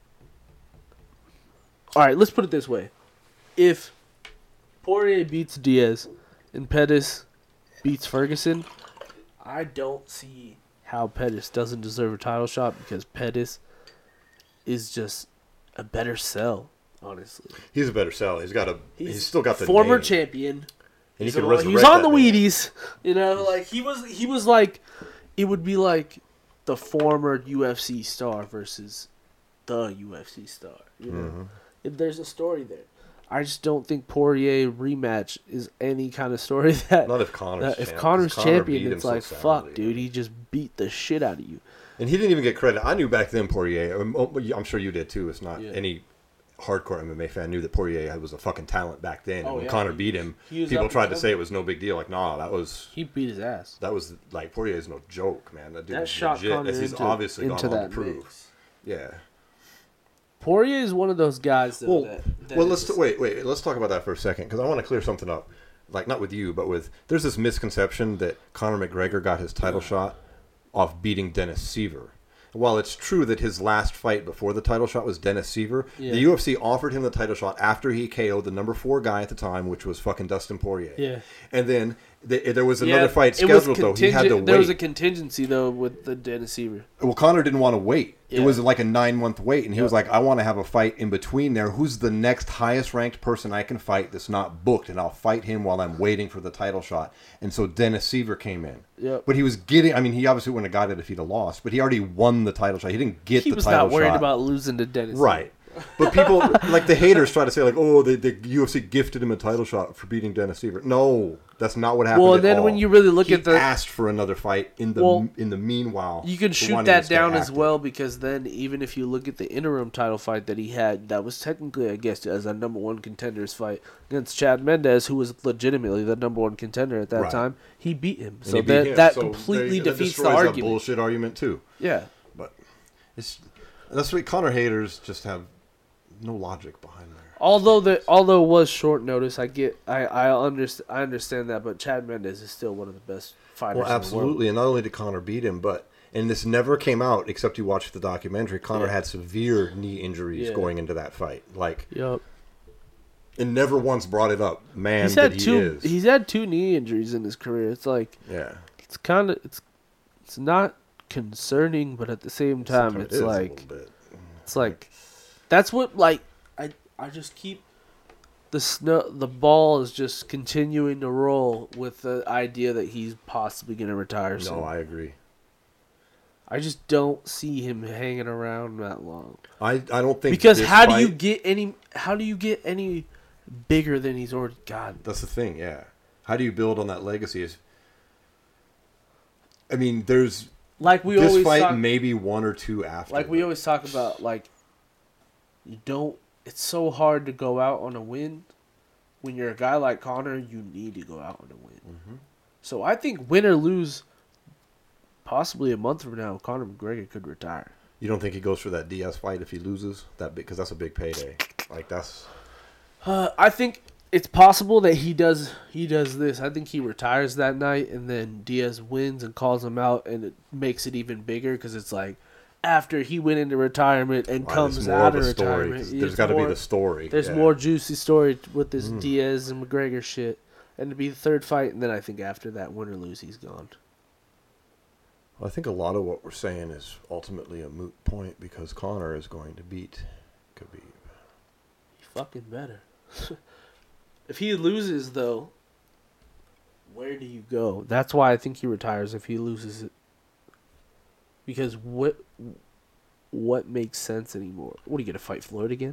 All right, let's put it this way. If Poirier beats Diaz and Pettis beats Ferguson, I don't see how Pettis doesn't deserve a title shot because Pettis is just a better sell, honestly. He's a better sell. He's still got the former name. Champion. And he was on the Wheaties. You know, like he was like, it would be like the former UFC star versus the UFC star. You know, if there's a story there. I just don't think Poirier rematch is any kind of story that... Not if Conor's champion. If Conor's champion, it's like, fuck, dude, he just beat the shit out of you. And he didn't even get credit. I knew back then Poirier, I'm sure you did too, it's not any hardcore MMA fan knew that Poirier was a fucking talent back then. And when Conor beat him, people tried to say it was no big deal. Like, nah, that was... He beat his ass. That was, like, Poirier's no joke, man. That dude was shot legit, Conor as he's obviously gone on to prove. Mix. Yeah. Poirier is one of those guys, though. Let's talk about that for a second because I want to clear something up. Like, not with you, but there's this misconception that Conor McGregor got his title shot off beating Dennis Siver. While it's true that his last fight before the title shot was Dennis Siver, the UFC offered him the title shot after he KO'd the number 4 guy at the time, which was fucking Dustin Poirier. Yeah. And then there was another fight scheduled, though. He had to wait. There was a contingency, though, with the Dennis Siver. Well, Conor didn't want to wait. Yeah. It was like a 9-month wait, and he was like, I want to have a fight in between there. Who's the next highest-ranked person I can fight that's not booked, and I'll fight him while I'm waiting for the title shot. And so Dennis Siver came in. Yep. But he was getting... I mean, he obviously wouldn't have got it if he'd have lost, but he already won the title shot. He didn't get the title shot. He was not worried about losing to Dennis Siver. Right. But people, like the haters, try to say, like, oh, the UFC gifted him a title shot for beating Dennis Siver. No, that's not what happened. Well, and then when you really look at he asked for another fight in the meanwhile. You can shoot that down as well, because then even if you look at the interim title fight that he had, that was technically, I guess, as a number 1 contender's fight against Chad Mendes, who was legitimately the number 1 contender at that time. He beat him, and so that completely defeats the argument. That bullshit argument too. Yeah, but that's what Conor haters just have. No logic behind there. Although it was short notice, I understand that, but Chad Mendes is still one of the best fighters. Well, absolutely, and not only did Conor beat him, and this never came out except you watched the documentary. Conor had severe knee injuries going into that fight, and never once brought it up. Man, he's had 2 knee injuries in his career. It's like it's kind of it's not concerning, but at the same time, it's like. That's what, I just keep the ball is just continuing to roll with the idea that he's possibly going to retire soon. No, I agree. I just don't see him hanging around that long. I don't think because how do you get any bigger than he's already got? That's the thing, yeah. How do you build on that legacy? I mean, there's this fight, maybe 1 or 2 after. Like we always talk about, it's so hard to go out on a win. When you're a guy like Conor, you need to go out on a win. Mm-hmm. So I think win or lose, possibly a month from now, Conor McGregor could retire. You don't think he goes for that Diaz fight if he loses? Because that's a big payday. I think it's possible that he does this. I think he retires that night, and then Diaz wins and calls him out, and it makes it even bigger because it's like, after he went into retirement and comes out of retirement. There's got to be the story. There's more juicy story with this Diaz and McGregor shit. And to be the 3rd fight, and then I think after that, win or lose, he's gone. Well, I think a lot of what we're saying is ultimately a moot point because Conor is going to beat Khabib. He fucking better. If he loses, though, where do you go? That's why I think he retires if he loses it. Because what makes sense anymore? What, are you going to fight Floyd again?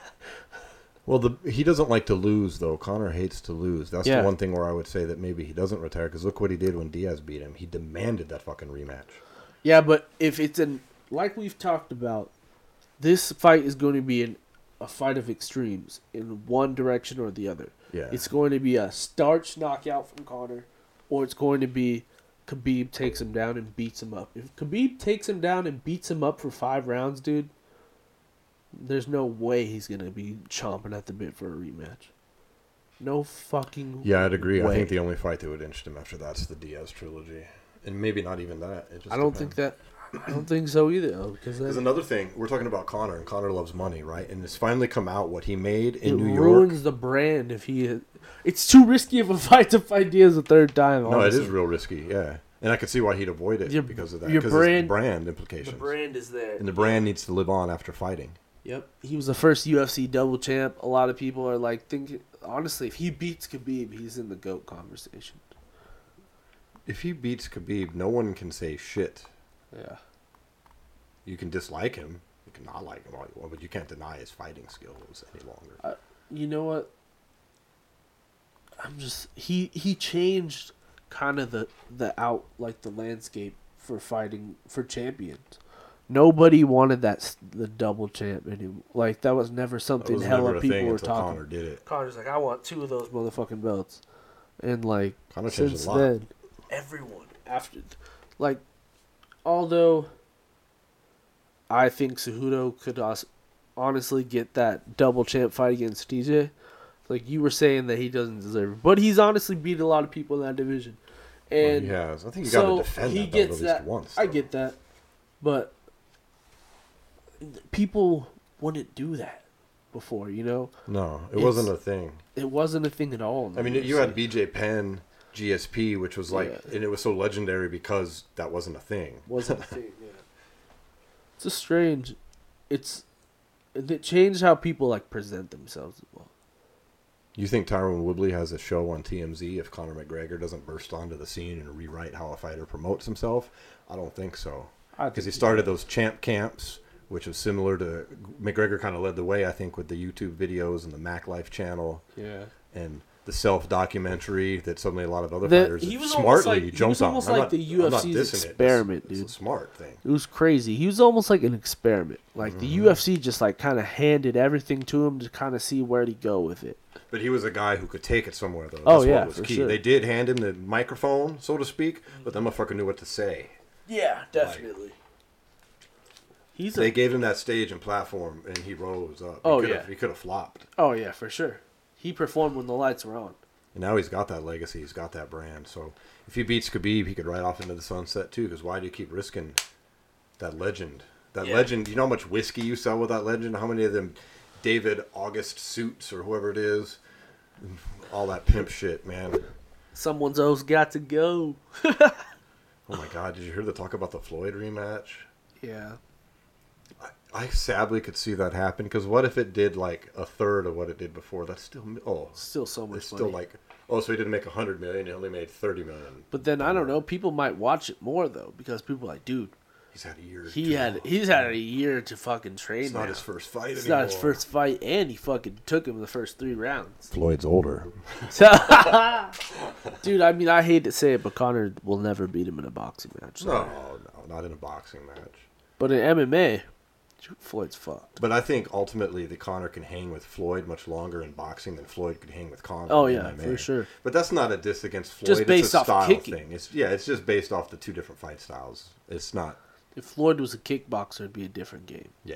Well, he doesn't like to lose, though. Conor hates to lose. That's the one thing where I would say that maybe he doesn't retire, because look what he did when Diaz beat him. He demanded that fucking rematch. Yeah, but if it's like we've talked about, this fight is going to be a fight of extremes in one direction or the other. Yeah. It's going to be a starch knockout from Conor, or it's going to be Khabib takes him down and beats him up. If Khabib takes him down and beats him up for 5 rounds, dude, there's no way he's going to be chomping at the bit for a rematch. No fucking Yeah, I'd agree. way. I think the only fight that would interest him after that's the Diaz trilogy. And maybe not even that. I don't think so either, though. Because another thing, we're talking about Conor, and Conor loves money, right? And it's finally come out what he made in New York. It ruins the brand if he... It's too risky of a fight to fight Diaz a 3rd time, honestly. No, it is real risky, yeah. And I could see why he'd avoid it because of that. Because it's brand implications. The brand is there. And the brand needs to live on after fighting. Yep. He was the first UFC double champ. A lot of people are like thinking... Honestly, if he beats Khabib, he's in the GOAT conversation. If he beats Khabib, no one can say shit. Yeah. You can dislike him. You can not like him all you want, but you can't deny his fighting skills any longer. You know what? He changed kind of the landscape for fighting for champions. Nobody wanted the double champ anymore. Like, that was never something hella people were talking. Conor did it. Conor's like, I want 2 of those motherfucking belts. And like, Conor since then, everyone after, although I think Cejudo could honestly get that double champ fight against TJ. Like you were saying that he doesn't deserve it, but he's honestly beat a lot of people in that division. And he has. I think you got to defend that belt at least once. I get that, but people wouldn't do that before, you know. No, it wasn't a thing. It wasn't a thing at all. I mean, you had BJ Penn, GSP, which was like, and it was so legendary because that wasn't a thing. Wasn't a thing. Yeah. It's a strange. It changed how people like present themselves as well. You think Tyron Woodley has a show on TMZ if Conor McGregor doesn't burst onto the scene and rewrite how a fighter promotes himself? I don't think so. Because he started those champ camps, which was similar to McGregor. Kind of led the way, I think, with the YouTube videos and the Mac Life channel. Yeah. And the self-documentary that suddenly a lot of other fighters smartly jumped on. He was almost like the UFC's experiment, dude. It's a smart thing. It was crazy. He was almost like an experiment. Like the UFC just like kind of handed everything to him to kind of see where he'd go with it. But he was a guy who could take it somewhere, though. That's what was key. Sure. They did hand him the microphone, so to speak, but that motherfucker knew what to say. Yeah, definitely. They gave him that stage and platform, and he rose up. He could have flopped. Oh, yeah, for sure. He performed when the lights were on. And now he's got that legacy. He's got that brand. So if he beats Khabib, he could ride off into the sunset, too, because why do you keep risking that legend? That legend, you know how much whiskey you sell with that legend? How many of them David August suits or whoever it is? All that pimp shit, man. Someone's always got to go. Oh, my God. Did you hear the talk about the Floyd rematch? Yeah. I sadly could see that happen, because what if it did like a third of what it did before? That's still so much. It's money. still like, so he didn't make $100 million, he only made $30 million. But then I don't know, people might watch it more though, because people are like, dude, he's had a year. He's had a year to fucking train. It's not his first fight. It's not his first fight, and he fucking took him in the first 3 rounds. Floyd's older. Dude, I mean, I hate to say it, but Conor will never beat him in a boxing match. No, not in a boxing match. But in MMA, Floyd's fucked. But I think ultimately the Conor can hang with Floyd much longer in boxing than Floyd could hang with Conor. Oh yeah, MMA. for sure. But that's not a diss against Floyd. Just based off style kicking. thing. It's just based off the 2 different fight styles. It's not. If Floyd was a kickboxer, it'd be a different game. Yeah.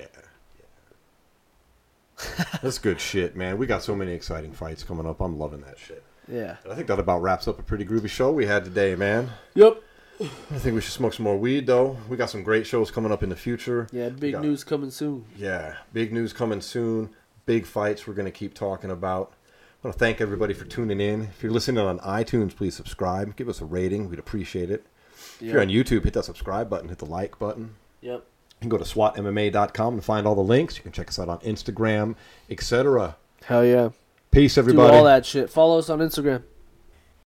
That's good shit, man. We got so many exciting fights coming up. I'm loving that shit. Yeah. And I think that about wraps up a pretty groovy show we had today, man. Yep. I think we should smoke some more weed, though. We got some great shows coming up in the future. Yeah, big news coming soon. Yeah, big news coming soon. Big fights we're going to keep talking about. I want to thank everybody for tuning in. If you're listening on iTunes, please subscribe. Give us a rating. We'd appreciate it. If you're on YouTube, hit that subscribe button. Hit the like button. Yep. You can go to SWATMMA.com to find all the links. You can check us out on Instagram, etc. Hell yeah. Peace, everybody. Do all that shit. Follow us on Instagram.